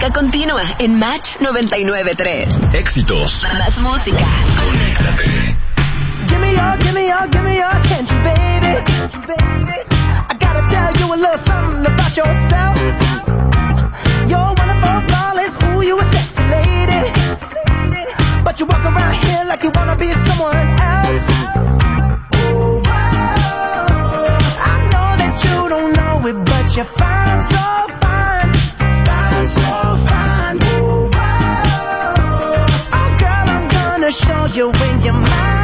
música continua en Match 99.3. Éxitos. Más música. Conéctate. Give me your attention, baby. I gotta tell you a little something about yourself. You're wonderful, flawless, ooh, you a sexy lady. But you walk around here like you wanna be someone else. Ooh, whoa. I know that you don't know it, but you're fine, so fine. Fine, so fine. Ooh, whoa. Oh, girl, I'm gonna show you when you're mine.